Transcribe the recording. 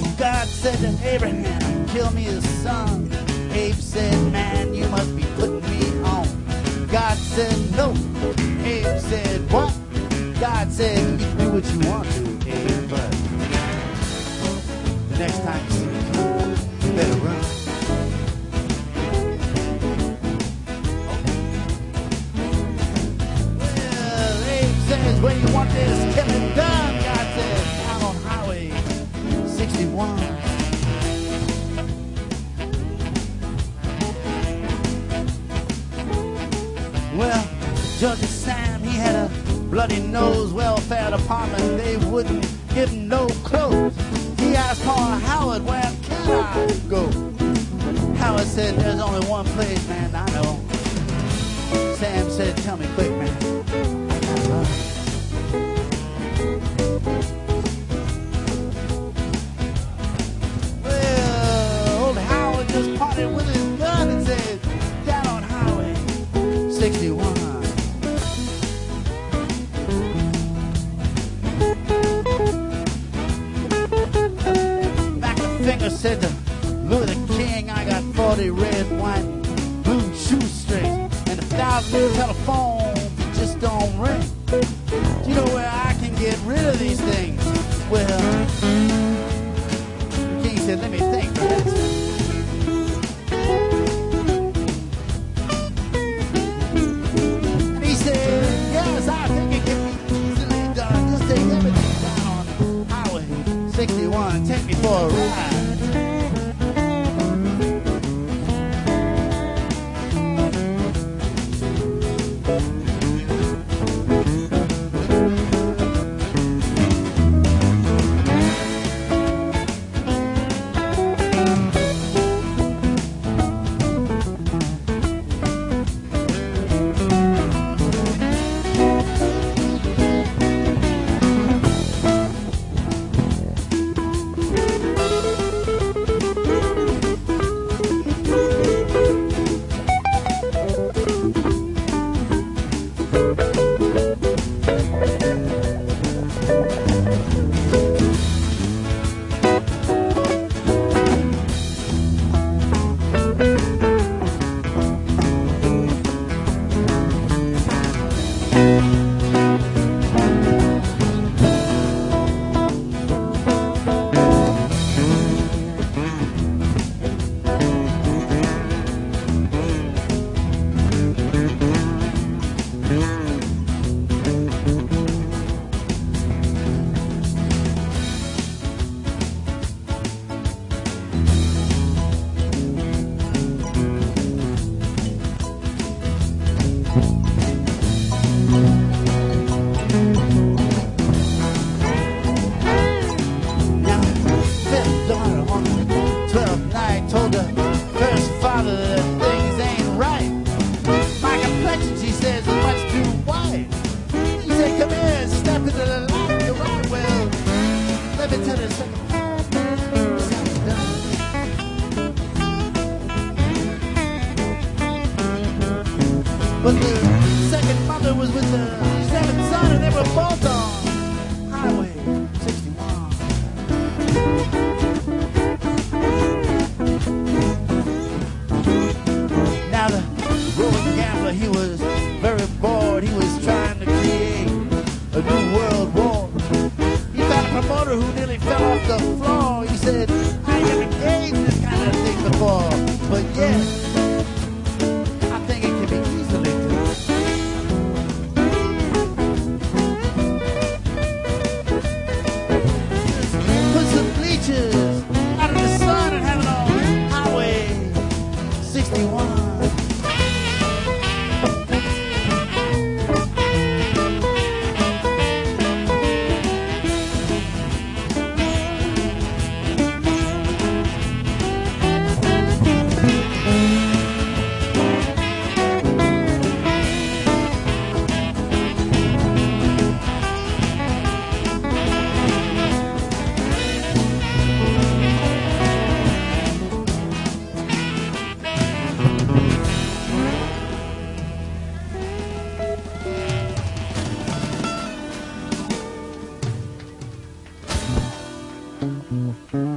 God said to Abraham, kill me his son. Abe said, man, you must be putting me on. God said, no. Abe said, what? God said, you can do what you want to, Abe, but the next time you see me come, you better run. Well, Abe says, where you want this killing done? God says, I'm on Highway 61. Well, Judge Sam, he had a bloody nose, welfare department, they wouldn't give him no clothes. He asked Paul Howard, where can I go? Howard said, there's only one place, man, I know. Sam said, tell me quick, man. I gotta run. Well, old Howard just parted with his gun and said, down on Highway 61. Finger said to Louis the King, I got 40 red, white, blue shoestrings and 1,000 telephones that just don't ring. Do you know where I can get rid of these things? Well, the King said, let me think for that. And he said, yes, I think it can be easily done. Just take everything down on Highway 61 and take me for a ride. But the second mother was with the seventh son, and they were both on Highway 61. Now the roving gambler, he was very bored. He was trying to create a new world war. He found a promoter who nearly fell off the floor. He said, I ain't never engaged in this kind of thing before, but yes, out of the sun and have it on Highway 61. Mm-hmm.